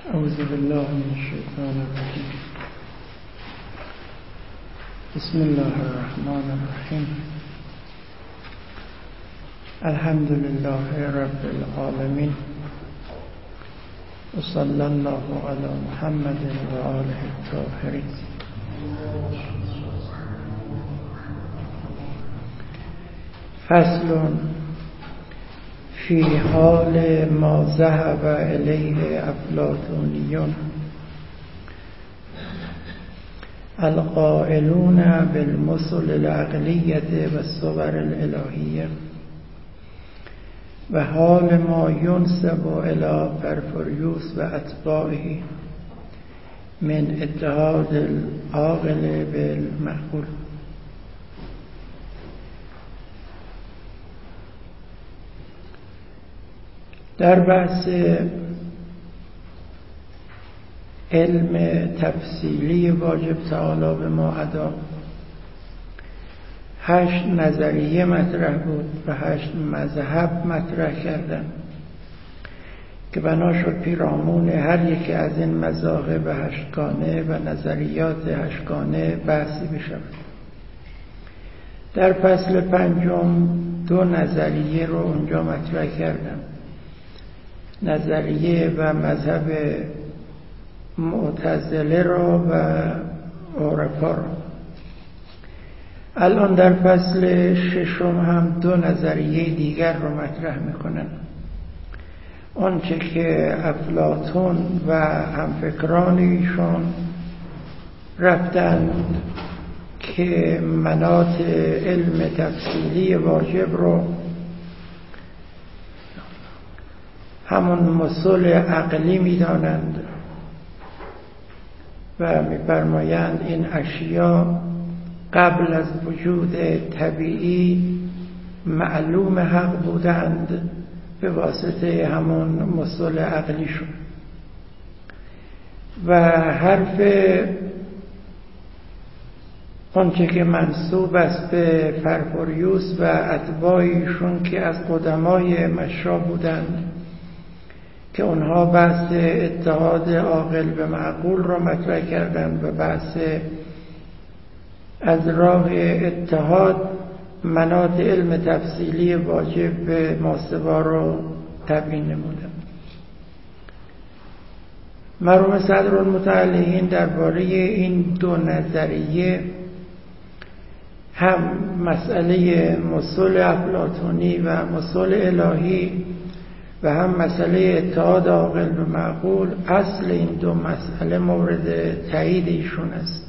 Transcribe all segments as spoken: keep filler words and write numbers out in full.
اعوذ بالله من الشیطان الرجیم. بسم الله الرحمن الرحیم. الحمد لله رب العالمین و صلی الله علی محمد و آله الطاهرین. فصل فی حال ما ذهب الیه افلاطونیون القائلون بالمثل العقلیة و الصور الالهیه و حال ما ینسب الی پرفوریوس و اتباعه من اتحاد العاقل بالمعقول. در بحث علم تفصیلی واجب تعالی به ما ادا هشت نظریه مطرح بود و هشت مذهب مطرح کردن که بنا شد پیرامون هر یکی از این مذاهب هشتگانه و نظریات هشتگانه بحثی بشود. در فصل پنجم دو نظریه رو اونجا مطرح کردم، نظریه و مذهب معتزله را و عرفا را. الان در فصل ششم هم دو نظریه دیگر رو مطرح میکنن. آنچه که افلاطون و همفکران ایشون رفتند که مناط علم تفصیلی واجب رو همون مسئول عقلی میدانند و می‌فرمایند این اشیا قبل از وجود طبیعی معلوم حق بودند به واسطه همون مسئول عقلی شد. و حرف آنچه که منسوب است به پرفوریوس و اتباعشون که از قدمای مشرا بودند که اونها بحث اتحاد عاقل به معقول را مطرح کردند و بحث از راه اتحاد مناط علم تفصیلی واجب به ماسوا را تبیین نمودند. مرحوم صدرالمتعلقین درباره این دو نظریه هم مسئله مسئول افلاطونی و مسئول الهی و هم مسئله اتحاد عاقل به معقول، اصل این دو مسئله مورد تایید ایشون است.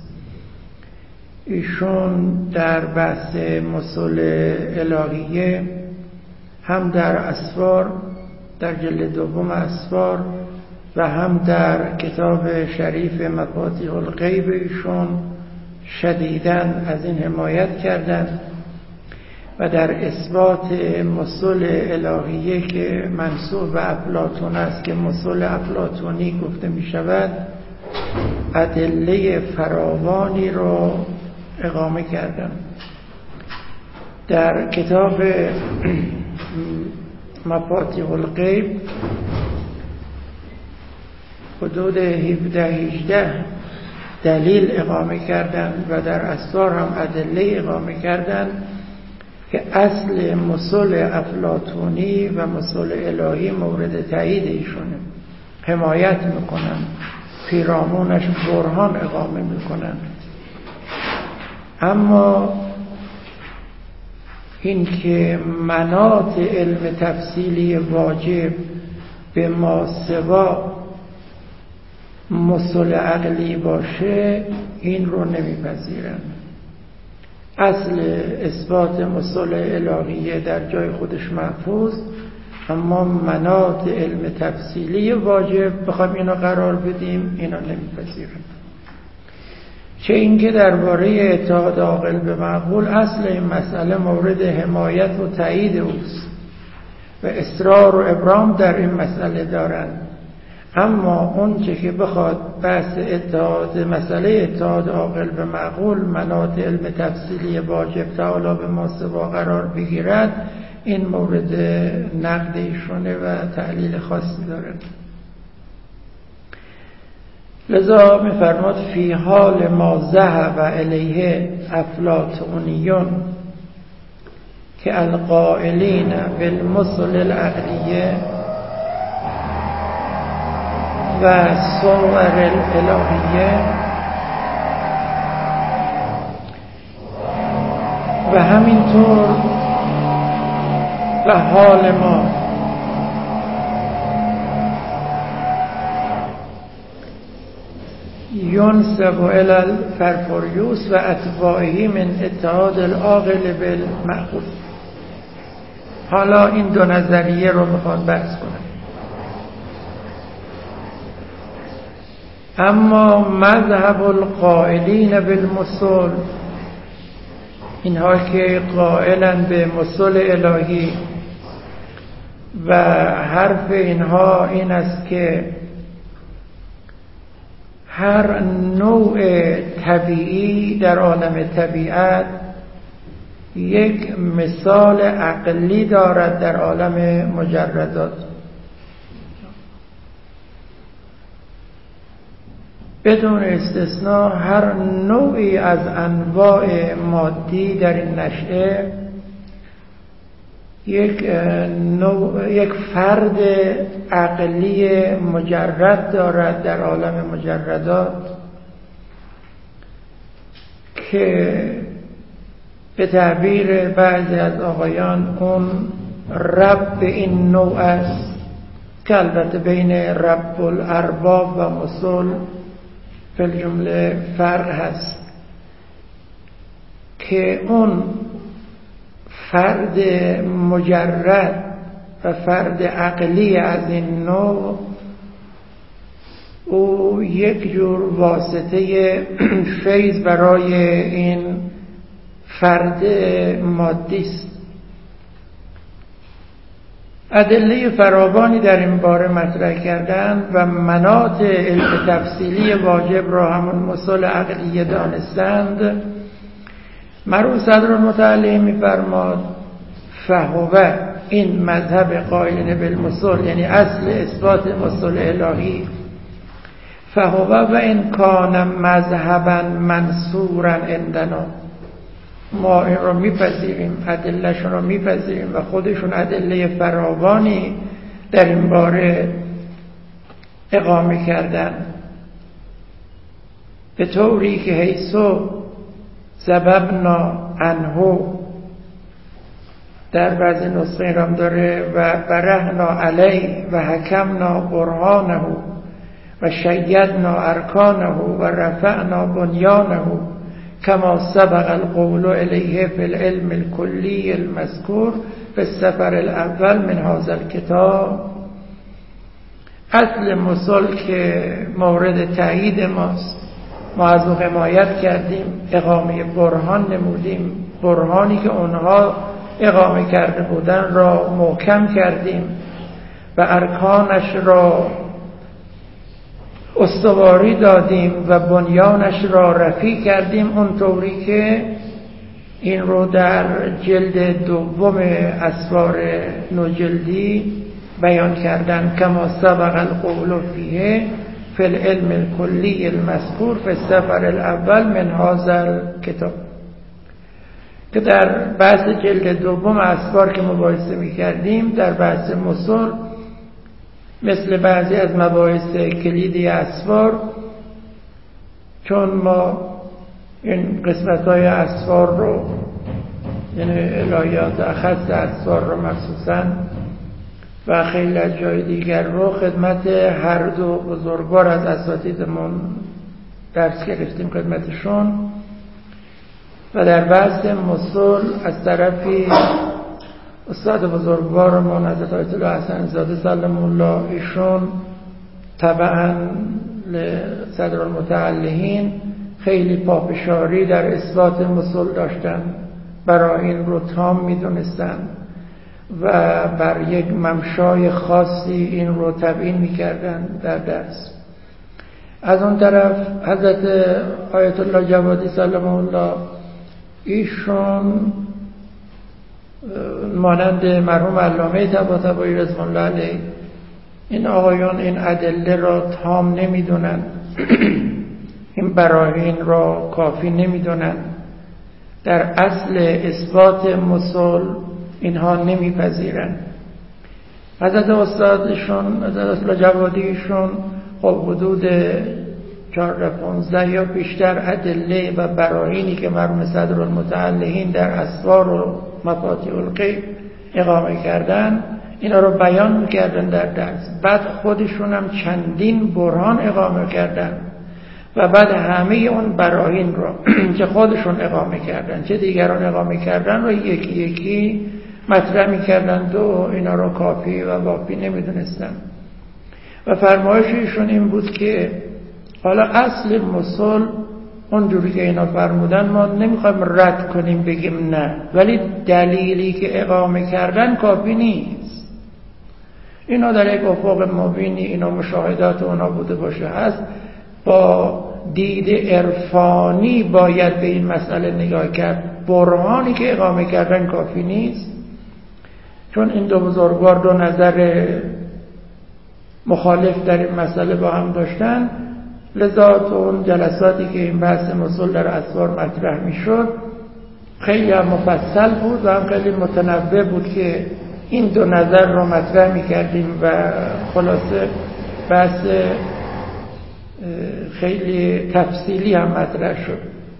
ایشون در بحث مسئول الهیه هم در اسفار، در جلد دوم اسفار و هم در کتاب شریف مفاتیح الغیب ایشون شدیداً از این حمایت کردند و در اثبات مسئول الهیه که منسوب به افلاطون است که مسئول افلاطونی گفته می شود ادله فراوانی را اقامه کردم. در کتاب مفاتیح الغیب حدود هفده هجده دلیل اقامه کردند و در اسفار هم ادله اقامه کردند که اصل مسئول افلاطونی و مسئول الهی مورد تایید ایشونه، حمایت میکنن، پیرامونش برهان اقامه میکنن. اما این که مناط علم تفصیلی واجب به ماسوا مسئول عقلی باشه این رو نمیپذیرن. اصل اثبات مسئول الهیه در جای خودش محفوظ، اما مناط علم تفصیلی واجب بخوایم اینا قرار بدیم اینا نمیپذیرن. چه اینکه درباره اتحاد عاقل به معقول اصل این مسئله مورد حمایت و تایید اوست و اصرار و ابرام در این مسئله دارند، اما اون چه که بخواد بحث اتحاد مسئله اتحاد عاقل به معقول مناط علم تفصیلی واجب تعالی به ماسوا قرار بگیرد این مورد نقد ایشونه و تعلیل خاصی داره. لذا می‌فرماد فی حال ما ذهب الیه افلاطونیون که القائلین بالمثل العقلیه و صور الالهیه و همینطور و حال ما ینسب الی الفرفوریوس و اتباعه من اتحاد العاقل بالمعقول. حالا این دو نظریه رو میخوان بحث کنم. اما مذهب القائلین بالمثل، اینها که قائلن به مثل الهی و حرف اینها این است که هر نوع طبیعی در عالم طبیعت یک مثال عقلی دارد در عالم مجردات. بدون استثناء هر نوعی از انواع مادی در این نشأه یک نوع یک فرد عقلی مجرد دارد در عالم مجردات که به تعبیر بعضی از آقایان اون رب این نوع است که البته بین رب الارباب و مثل فی الجمله فرق هست، که اون فرد مجرد و فرد عقلی از این نوع او یک جور واسطه فیض برای این فرد مادی است. ادله فراوانی در این باره مطرح کردن و مناط علم تفصیلی واجب را همون مثال عقلیه دانستند. مرحوم صدرالمتعلی می‌فرماد فهو، این مذهب قائلین بالمثل یعنی اصل اثبات مثل الهی، فهو و ان کان مذهبا منصورا عندنا، ما این رو میپذیریم، ادلهشون رو میپذیریم و خودشون ادله فراوانی در این باره اقامه کردن، به طوری که حیثو سببنا عنه، در بعضی نسخه هم داره و برهنا علی و حکمنا برهانه و شیدنا ارکانه و رفعنا بنیانه کما سبق القول الیه فی العلم الکلی المذکور فی السفر الاول من هذا الکتاب. اصل مثل که مورد تایید ماست، ما از او حمایت کردیم، اقامه برهان نمودیم، برهانی که اونها اقامه کرده بودن را محکم کردیم و ارکانش را استواری دادیم و بنیانش را رفیع کردیم، اونطوری که این رو در جلد دوم اسرار نوجلدی بیان کردن، کما سبق القول فیه فی العلم الکلی المذکور فی السفر الاول من هذا الکتاب، که در بحث جلد دوم اسرار که مباحثه می کردیم در بحث مثل، مثل بعضی از مباحث کلیدی اسرار، چون ما این قسمت های اسرار رو یعنی الهیات اخص اسرار رو مخصوصا و خیلی از جای دیگر رو خدمت هر دو بزرگوار از اساتیدمون درس گرفتیم خدمتشون، و در بحث مثل از طرفی استاد بزرگوارمون حضرت آیت الله حسن زاده سلام الله، ایشون طبعا صدرالمتعلین خیلی پافشاری در اثبات مثل داشتن، برای این رو تام میدونستن و بر یک ممشای خاصی این رو تبیین میکردن در درس. از اون طرف حضرت آیت الله جوادی سلام الله، ایشون مانند مرحوم علامه طباطبایی رضوان الله علیه، این آقایان این ادله را تام نمیدونن این براهین را کافی نمیدونن، در اصل اثبات مسل اینها نمیپذیرن. حضرت استادشون حضرت الله جوادیشون خب حدود چهارده پانزده یا بیشتر ادله و براهینی که مرحوم صدرالمتعلقین در اسرار و مفاتیح الغیب اقامه کردن اینا رو بیان میکردن در درس. بعد خودشون هم چندین برهان اقامه کردن و بعد همه اون براهین رو که خودشون اقامه کردن چه دیگران اقامه کردن رو یکی یکی مطرح میکردن و اینا رو کافی و وافی نمیدونستن. و فرمایششون این بود که حالا اصل مسل اونجوری که اینا فرمودن ما نمیخوایم رد کنیم بگیم نه، ولی دلیلی که اقامه کردن کافی نیست. اینا در یک افق مبینی اینا مشاهدات اونا بوده باشه هست، با دید عرفانی باید به این مسئله نگاه کرد. برهانی که اقامه کردن کافی نیست، چون این دو بزرگوار دو نظر مخالف در این مسئله با هم داشتن. لذا تو اون جلساتی که این بحث مسل در اسرار مطرح می شد خیلی هم مفصل بود و هم خیلی متنوع بود که این دو نظر رو مطرح می کردیم و خلاصه بحث خیلی تفصیلی هم مطرح شد.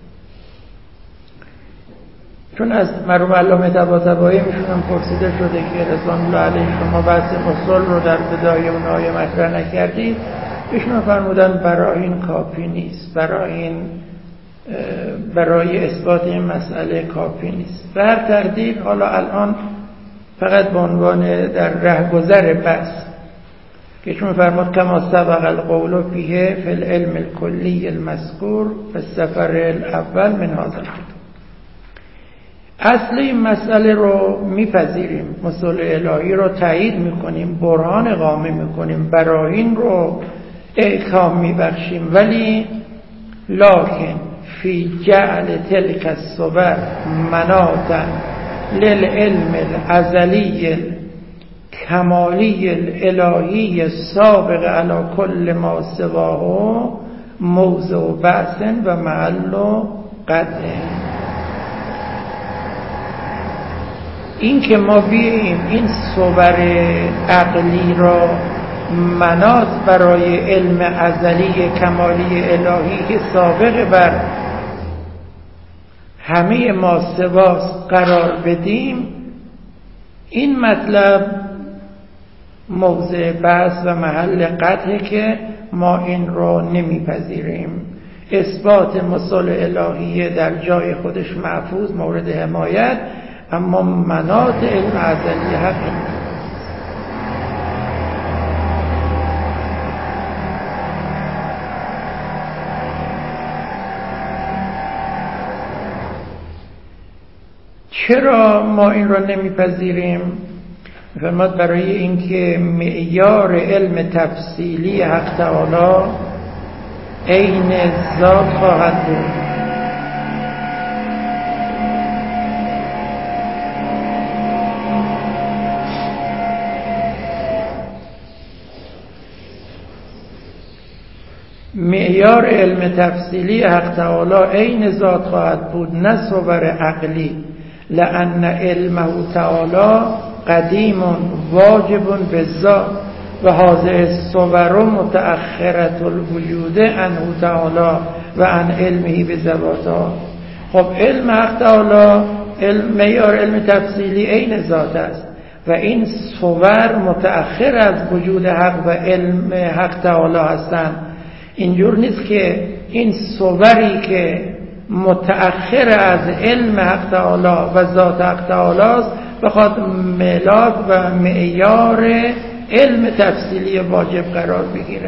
چون از مرحوم علامه طباطبایی میشونم پرسیده شده که رضوان الله علیه شما بحث مسل رو در بدایه اون آیه مطرح نکردید، ایشون فرمودن برای این کافی نیست، برای این برای اثبات این مسئله کافی نیست. به هر تقدیر حالا الان فقط به عنوان در رهگذر بحث که چون فرمود کما سبق القول فیه فی العلم الکلی المذکور فی السفر الاول من هذا الکتاب. اصل این مسئله رو میپذیریم، مسئله الهی رو تایید میکنیم، برهان اقامه میکنیم، براهین رو احکام میبخشیم، ولی لکن فی جعل تلک الصور مناطا للعلم الازلی کمالی الالهی السابق علی کل ما سواه موضع بحث و محل قطع. این که ما بیاییم این صور عقلی را مناط برای علم ازلی کمالی الهی که سابق بر همه ما سواست قرار بدیم، این مطلب موضع بحث و محل قطعه که ما این را نمیپذیریم. اثبات مسل الهیه در جای خودش محفوظ مورد حمایت، اما مناط علم ازلی حق این. چرا ما این را نمیپذیریم؟ فرمود برای اینکه معیار علم تفصیلی حق تعالی عین ذات خواهد بود. معیار علم تفصیلی حق تعالی عین ذات خواهد بود، نه صور عقلی. لأن علمه تعالی قدیم واجب بالذات و هذه الصور متأخرة الوجود عنه تعالی و عن علمه بذواته. خب علم حق تعالی علم معیار علم تفصیلی عین ذات است و این صور متأخر از وجود حق و علم حق تعالی هستند. اینجور نیست که این صوری که متأخر از علم حق تعالی و ذات حق تعالی است بخواد ملاک و معیار علم تفصیلی واجب قرار بگیره.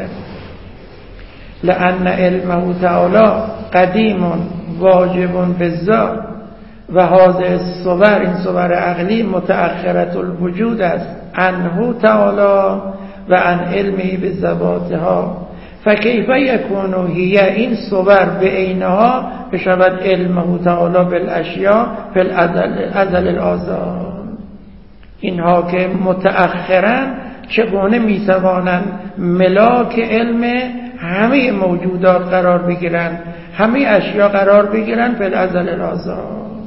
لأن علمه تعالی قدیم واجب بالذات و هذه الصور این صور عقلی متأخرة الوجود است عنه تعالی و عن علمه بذواتها. فکیف یکون هی این صور به عینها بشود علمه تعالی بالاشیاء فی الازل الازال. اینها که متأخرن چگونه میتوانند ملاک علم همه موجودات قرار بگیرن، همه اشیا قرار بگیرن فی الازل الازل.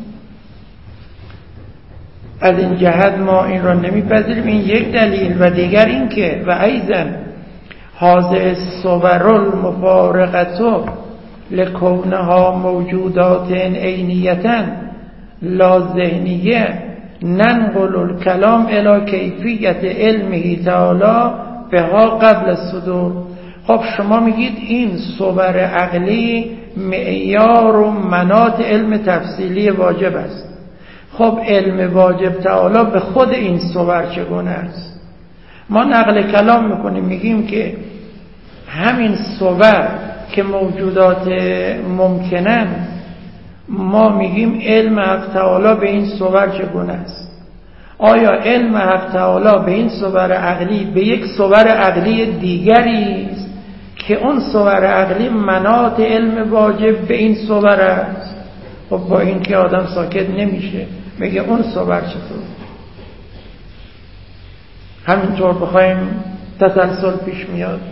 از این جهت ما این را نمیپذیریم. این یک دلیل. و دیگر این که و ایضا هذه الصور المفارقه لکونها موجودات عینیه لا ذهنیه ننقل الکلام الی کیفیت علمه تعالی بها قبل الصدور. خب شما میگید این صور عقلی معیار و مناط علم تفصیلی واجب است. خب علم واجب تعالی به خود این صور چگونه است؟ ما نقل کلام میکنیم، میگیم که همین صور که موجودات ممکنن، ما میگیم علم حق تعالی به این صور چگونه است؟ آیا علم حق تعالی به این صور عقلی به یک صور عقلی دیگری است که اون صور عقلی مناط علم واجب به این صور است؟ خب با این که آدم ساکت نمیشه، میگه اون صور چطور؟ همینطور بخوایم تسلسل پیش میاد.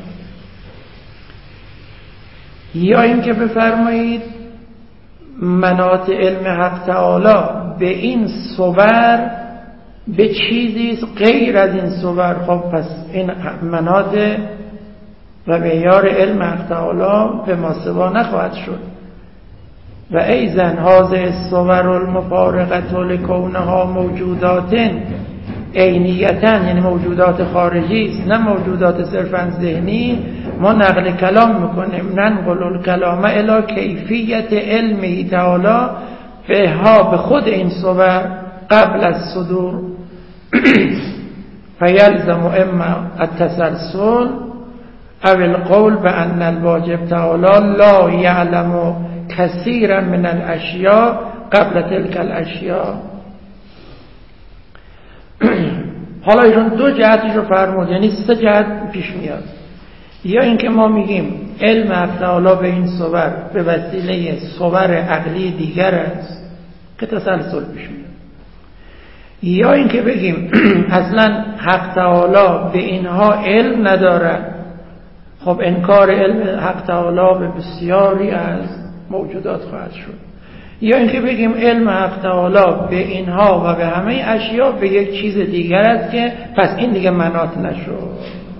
یا اینکه بفرمایید مناط علم حق تعالی به این صور به چیزی غیر از این صور. خب پس این مناط و معیار علم حق تعالی به ما سوا نخواهد شد. و ایضا هذه الصور المفارقه لکونها موجودات عینیه، یعنی موجودات خارجی است نه موجودات صرفا ذهنی. ما نقل کلام میکنیم، ننقل الکلام الی کیفیت علمه تعالی بها به خود این صور قبل از صدور. فیلزم اما التسلسل او القول بان الواجب تعالی لا یعلم کثیرا من الاشیاء قبل تلک الاشیاء. حالا ایشون دو جهتش رو فرمود، یعنی سه جهت پیش میاد. یا اینکه ما میگیم علم حق تعالی به این صور به وسیله صور عقلی دیگر است که تسلسل پیش میاد. یا اینکه بگیم اصلا حق تعالی به اینها علم ندارد. خب انکار علم حق تعالی به بسیاری از موجودات خواهد شد. یا اینکه بگیم علم حق تعالی به اینها و به همه اشیا به یک چیز دیگر است که پس این دیگه مناط نشد.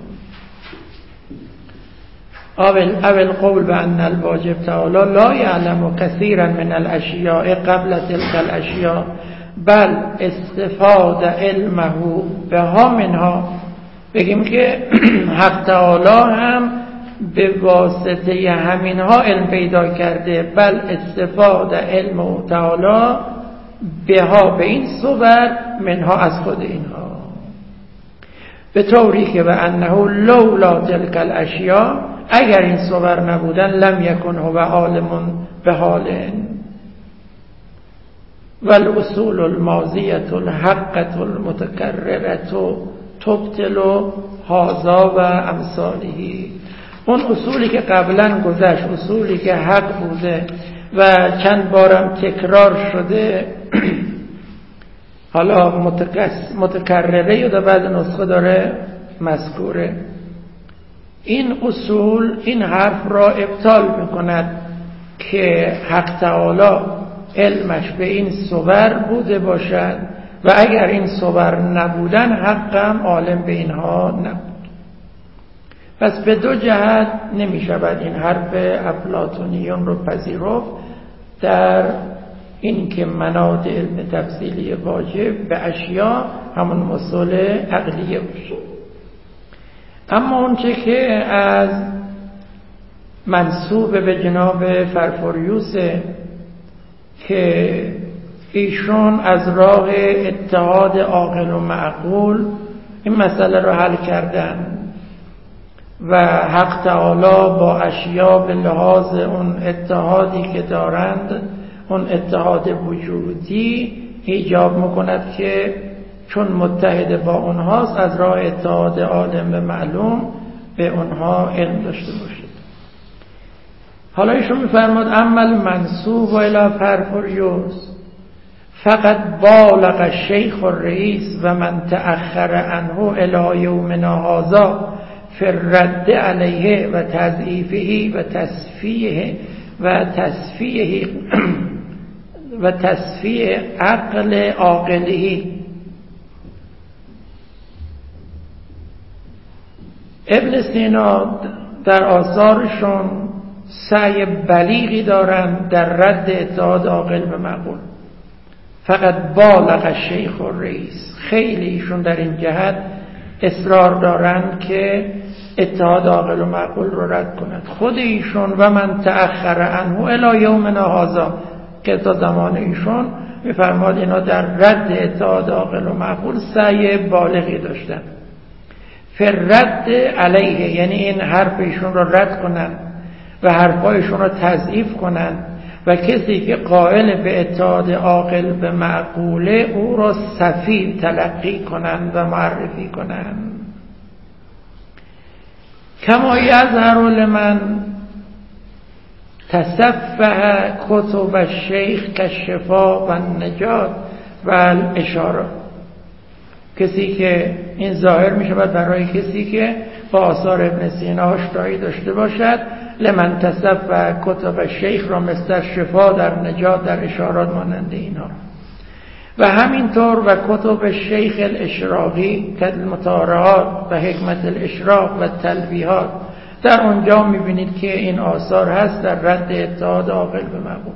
اول اول قول بان الواجب تعالی لا یعلم کثیرا من الاشیاء قبل تلک الاشیاء بل استفاد علمه بها منها. بگیم که حق تعالی هم به واسطه همینها علم پیدا کرده، بل استفاده علم تعالی بها به این صور منها از خود اینها، به طوری که و انه لولا تلک الاشیاء اگر این صور نبودن لم یکن هو عالم به حال والاصول الماضیه الحقه المتکرره تبطل هذا و امثاله. اون اصولی که قبلا گذشت، اصولی که حق بوده و چند بارم تکرار شده حالا متکرره یا در بعض نسخه داره مذکوره، این اصول این حرف را ابطال میکند که حق تعالی علمش به این صور بوده باشد و اگر این صور نبودن حقم عالم به اینها نبود. پس به دو جهت نمی شود این حرف افلاطونیون رو پذیرفت در این که مناط علم تفصیلی واجب به اشیا همون مسئول عقلیه باشه. اما اونچه که از منسوب به جناب فرفوریوس که ایشون از راه اتحاد عاقل و معقول این مسئله رو حل کردن و حق تعالی با اشیا به لحاظ اون اتحادی که دارند، اون اتحاد وجودی ایجاب میکند که چون متحد با اونهاست از راه اتحاد عالم به معلوم به اونها علم داشته باشید. حالا ایشون میفرماد عمل منسوب و الی فرفوریوس فقط بالغ الشیخ الرئیس و من تأخر عنه الی یومنا هذا فرد علیه و تضعیفه و تصفیه و تصفیه و تصفیه عقل عاقلی. ابن سینا در آثارشون سعی بلیغی دارند در رد اتحاد عاقل به معقول. فقط بالغ الشیخ الرئیس، خیلی ایشون در این جهت اصرار دارند که اتحاد عاقل و معقول رو رد کنند. خود ایشون و من تأخر عنه الی یومنا هذا که تا زمان ایشون می‌فرماد اینا در رد اتحاد عاقل و معقول سعی بالغی داشتن. فرد علیه یعنی این حرف ایشون رو رد کنن و حرفایشون رو تضعیف کنن و کسی که قائل به اتحاد عاقل به معقوله او را سفیه تلقی کنن و معرفی کنن. کما یظهر لمن تصفح کتب الشیخ کالشفا و النجات و الاشاره. کسی که این ظاهر می شود برای کسی که با آثار ابن سینا آشنایی داشته باشد، لمن تصفح کتب الشیخ را مثل شفا در نجات در اشارات مانند اینها. و همینطور و کتب الشیخ الاشراقی کالمطارعات و حکمت الاشراق و تلویحات، در اونجا می بینید که این آثار هست در رد اتحاد عاقل به معقول.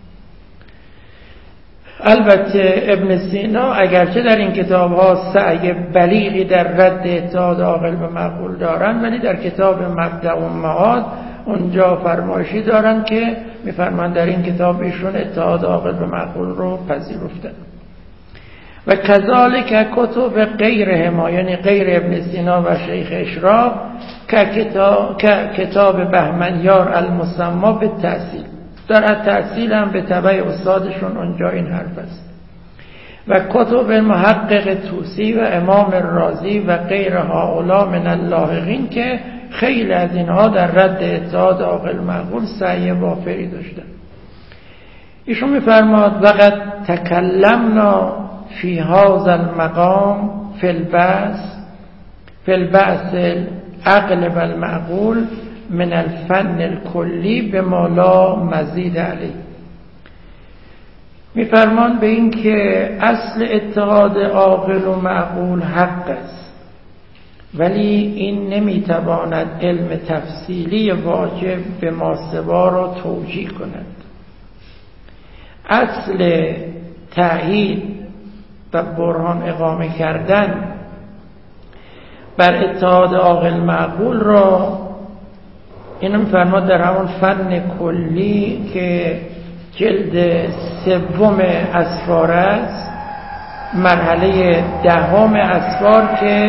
البته ابن سینا اگرچه در این کتاب ها سعی بلیغی در رد اتحاد عاقل به معقول دارند، ولی در کتاب مبدأ و معاد اونجا فرمایشی دارند که میفرمایند در این کتاب ایشون اتحاد عاقل به معقول رو پذیرفتن. و کذالک کتب غیرهما یعنی غیر ابن سینا و شیخ اشراق که کتاب, کتاب بهمنیار المسما به تأصیل، در التأصیل هم به تبع استادشون اونجا این حرف است. و کتب محقق توسی و امام رازی و غیر هؤلاء من اللاحقین که خیلی از اینها در رد اتحاد عاقل معقول سعی وافری داشتن. ایشون میفرماد وقد تکلمنا فی هذا المقام فی البحث فی البحث العقل و المعقول من الفن الکلی به ما لا مزید علیه. میفرمان به این که اصل اتحاد عاقل و معقول حق است، ولی این نمیتواند علم تفصیلی واجب به ماسوا را توجیه کند. اصل تأیید و برهان اقامه کردن بر اتحاد عاقل معقول را اینو میفرماد در همون فن کلی که جلد سوم اسفار است، مرحله دهم اسفار که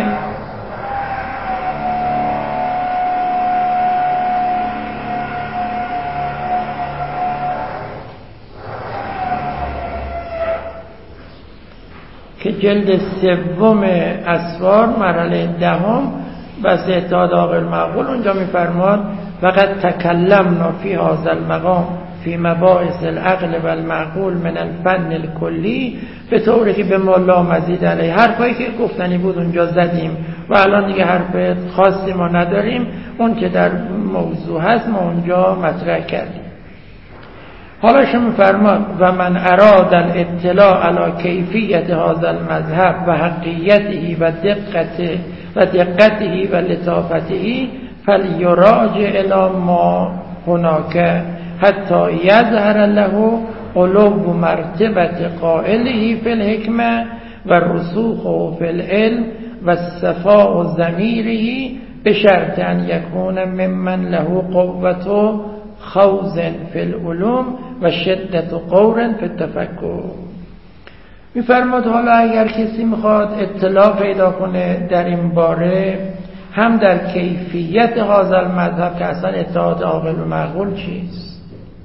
که جلد سوم اسفار مرحله دهم بس اتحاد عاقل معقول اونجا میفرماد وقد تکلمنا فی هذا المقام فی مباحث العقل و المعقول من الفن الکلی، به طوری که به ما لا مزید علیه. حرفایی که گفتنی بود اونجا زدیم و الان دیگه حرف خاصی ما نداریم، اون که در موضوع هست ما اونجا مطرح کردیم. حالا شما فرماد و من اراد الاطلاع علی کیفیت هذا المذهب و حقیقته و دقته و دقته و لطافته فلیراجع الی ما هناک حتی یظهر له علو مرتبت قائله فی الحکمه و رسوخه فی العلم و صفاء ضمیره بشرط ان یکون ممن له قوة خوض فی العلوم و شدت قور فی التفکر. میفرماد حالا اگر کسی میخواد اطلاع پیدا کنه در این باره، هم در کیفیت هذا المذهب که اصلا اتحاد عاقل و معقول چیست،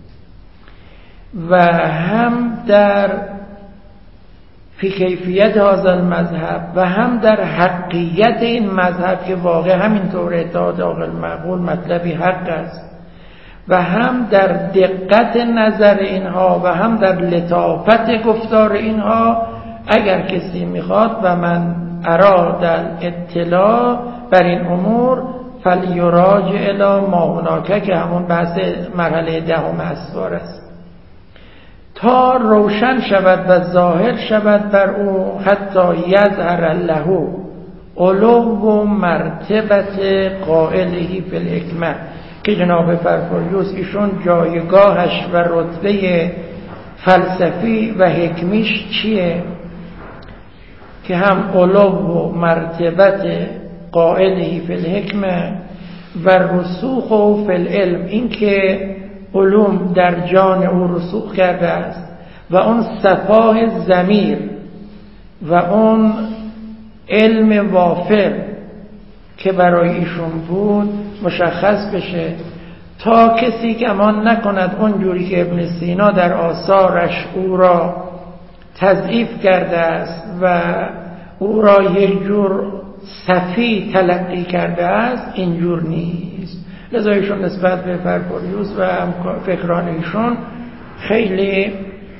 و هم در فی کیفیت هذا المذهب و هم در حقیقت این مذهب که واقع همینطور اتحاد عاقل معقول مطلبی حق است، و هم در دقت نظر اینها و هم در لطافت گفتار اینها، اگر کسی میخواد و من اراد اطلاع بر این امور فلیراجع الی ما هناک که همون بحث مرحله دهم اسوار است، تا روشن شود و ظاهر شود بر او حتی یظهر له علو و مرتبت قائله فی الحکمه، که جناب فرفریوس ایشون جایگاهش و رتبه فلسفی و حکمیش چیه؟ که هم علو و مرتبت قائله فی الحکمه و رسوخ و فی العلم، این که علوم در جان او رسوخ کرده است و اون صفای ضمیر و اون علم وافر که برای ایشون بود مشخص بشه، تا کسی گمان نکند اونجوری که ابن سینا در آثارش او را تضعیف کرده است و او را یک جور صفی تلقی کرده است، اینجور نیست. لذا ایشون نسبت به فرفریوس و فکران ایشون خیلی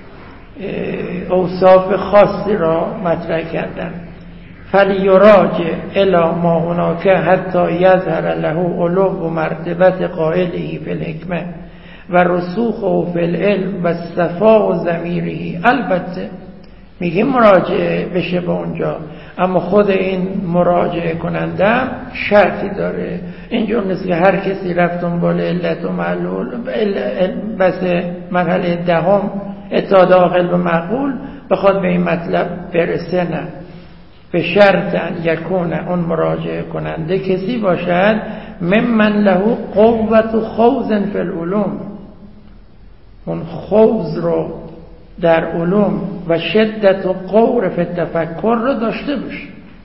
اوصاف خاصی را مطرح کردن. فلیراجع الی ما هناک حتی یظهر له علو و مرتبت قائله فی الحکمه و رسوخ فی العلم و صفاء ضمیره. البته میگه مراجعه بشه به اونجا، اما خود این مراجعه کننده شرطی داره. اینجور نیست که هر کسی رفت دنبال علت و معلول بس مرحله دهم اتحاد عاقل و معقول بخواد به این مطلب برسه، نه، به شرط ان یکون اون مراجعه کننده کسی باشد ممن له قوت و خوض فی العلوم، اون خوض رو در علوم و شدت و قور فی التفکر رو داشته باشه،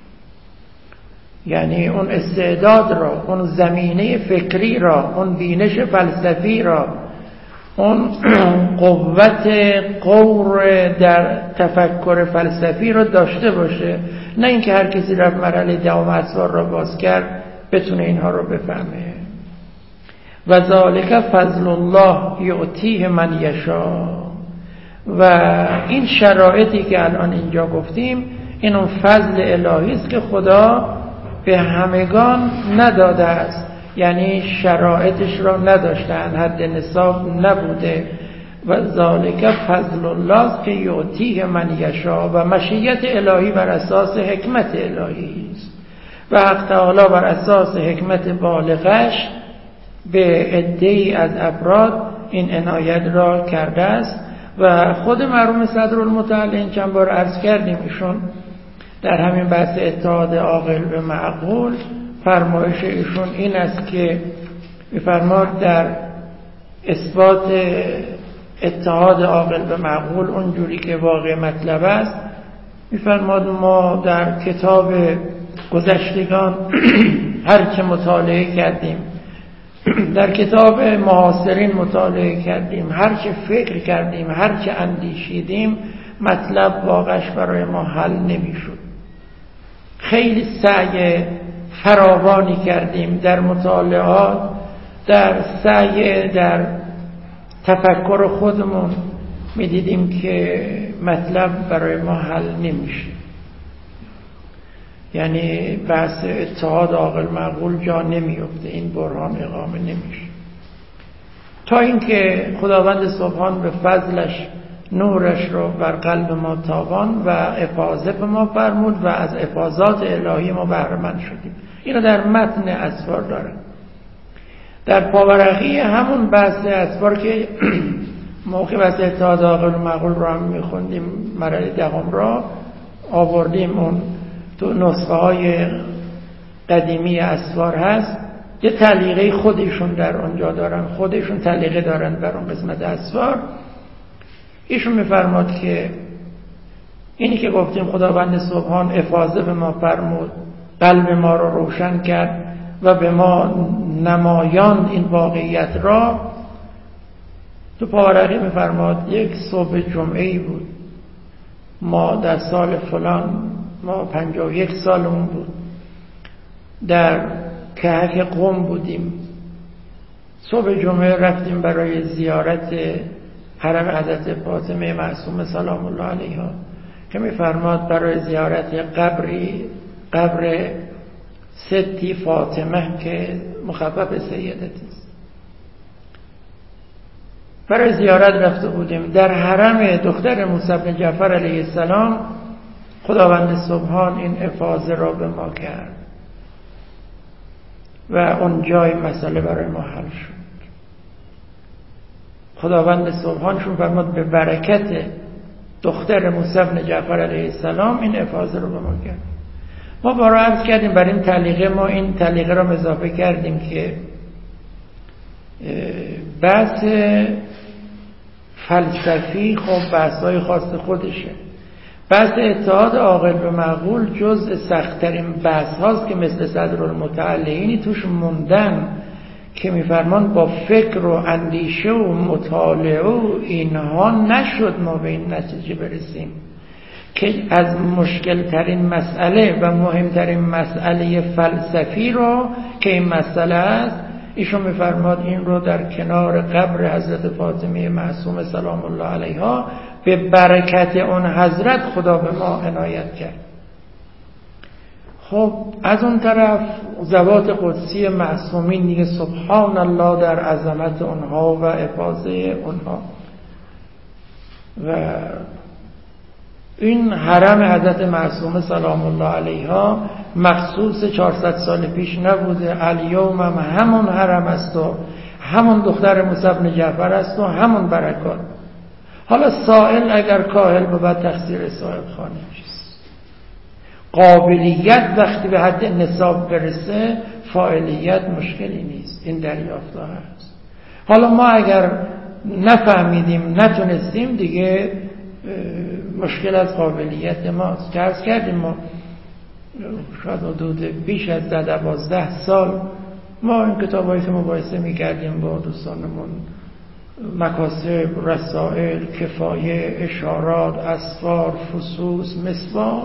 یعنی اون استعداد را، اون زمینه فکری را، اون بینش فلسفی را، اون قوت قور در تفکر فلسفی را داشته باشه، نه اینکه هر کسی را مرحله دوام اسوار را باز کرد بتونه اینها رو بفهمه. و ذالک فضل الله یعطیه من یشاء، و این شرایطی که الان اینجا گفتیم این اون فضل الهی است که خدا به همگان نداده است، یعنی شرایطش را نداشتن، حد نصاب نبوده. و ذالک فضل الله است که یعطیه من یشاء، و مشیت الهی بر اساس حکمت الهی است و حق تعالی بر اساس حکمت بالغش به عده‌ای از افراد این عنایت را کرده است. و خود مرحوم صدرالمتعال این چند بار عرض کردیم، ایشون در همین بحث اتحاد عاقل به معقول فرمایش ایشون این است که می‌فرماد در اثبات اتحاد عاقل به معقول اونجوری که واقع مطلب است، می‌فرماد ما در کتاب گذشتگان هر چه مطالعه کردیم، در کتاب معاصرین مطالعه کردیم، هر چه فکر کردیم، هر چه اندیشیدیم، مطلب واقعش برای ما حل نمی‌شد. خیلی سعی فراوانی کردیم در مطالعات، در سعی در تفکر خودمون، می‌دیدیم که مطلب برای ما حل نمیشه، یعنی بحث اتحاد عاقل معقول جا نمیفته، این برهان اقامه نمیشه، تا اینکه خداوند سبحان به فضلش نورش رو بر قلب ما تابان و افاضه به ما فرمود و از افاضات الهی ما بهره مند شدیم. اینو در متن اسفار داره. در پاورقی همون بحث اسفار که موقع بحث اتحاد عاقل و معقول رو هم میخوندیم، مرحله دهم را آوردیم، اون تو نسخه های قدیمی اسفار هست، یه تعلیقه خودشون در اونجا دارن، خودشون تعلیقه دارن بر اون قسمت اسفار. ایشون میفرماد که اینی که گفتیم خداوند سبحان افاضه به ما فرمود، قلب ما رو روشن کرد و به ما نمایان این واقعیت را، تو پاورقی میفرماد یک صبح جمعه‌ای بود، ما در سال فلان، ما پنجاه و یک سالمون بود، در کهک قم بودیم، صبح جمعه رفتیم برای زیارت حرم حضرت فاطمه معصومه سلام الله علیها، که میفرماد برای زیارت قبری، قبر ستی فاطمه که مخفف سیدتی است. برای زیارت رفته بودیم در حرم دختر موسی بن جعفر علیه السلام. خداوند سبحان این افاضه را به ما کرد و اون جای مسئله برای ما حل شد. خداوند سبحان شون فرمود به برکت دختر موسی بن جعفر علیه السلام این افاضه رو به ما کرد. ما بارها عرض کردیم برای این تعلیقه ما این تعلیقه را اضافه کردیم که بحث فلسفی خب بحث‌های خاص خودشه. بحث اتحاد عاقل و معقول جزء سخت‌ترین بحث هاست که مثل صدرالمتعلقینی توش موندن که میفرمان با فکر و اندیشه و مطالعه و اینها نشد ما به این نتیجه برسیم که از مشکل ترین مسئله و مهمترین مسئله فلسفی رو که این مسئله است، ایشون میفرماد این رو در کنار قبر حضرت فاطمه معصومه سلام الله علیها به برکت اون حضرت خدا به ما عنایت کرد. خب از اون طرف ذوات قدسی معصومین دیگه سبحان الله در عظمت اونها و افاضه اونها. و این حرم حضرت معصومه سلام الله علیها مخصوص چهارصد سال پیش نبوده. الیوم هم همون حرم است و همون دختر موسی بن جعفر است و همون برکات. حالا سائل اگر کاهل بود تقصیر صاحب خانه چیست؟ قابلیت وقتی به حد نصاب برسه فاعلیت مشکلی نیست. این دریافت هست. حالا ما اگر نفهمیدیم نتونستیم دیگه مشکل از قابلیت ماست. که عرض کردیم ما شاید حدود بیش از ده دوازده سال ما این کتابایی که مباحثه میکردیم با دوستانمون مکاسب، رسائل، کفایه، اشارات، اسفار، فصوص، مصباح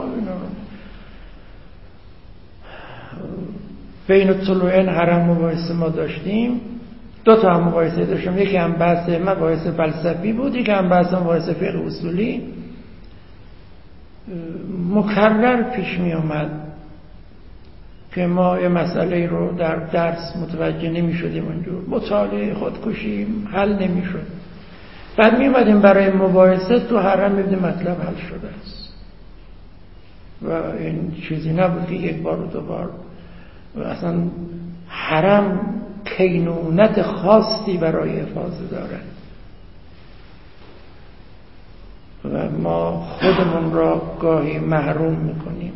بین الطلوعین حرم مباحثه ما داشتیم. دو تا هم مباحثه داشتیم، یکی هم بحث مباحث فلسفی بود، یکی هم بحث مباحث فقه اصولی. مکرر پیش می اومد که ما یه مسئله رو در درس متوجه نمی شدیم، اونجور مطالعه خودکشیم حل نمی شد. بعد می اومدیم برای مباحثه تو حرم می بودیم مطلب حل شده است و این چیزی نبود که یک بار و دو بار. و اصلا حرم کینونت خاصی برای افاضه داره و ما خودمون را گاهی محروم میکنیم.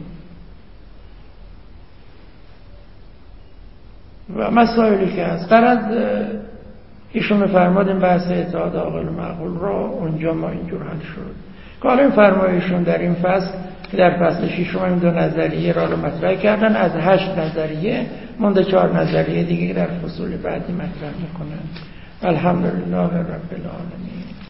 و مسائلی که هست قرد ایشون فرمودیم بحث اتحاد عاقل و معقول را اونجا ما اینجور حل شد که حالا این فرمایشون در این فصل که در فصل ششم این دو نظریه را رو مطرح کردن. از هشت نظریه مونده چهار نظریه دیگه در فصول بعدی مطرح میکنن. الحمدلله رب العالمین.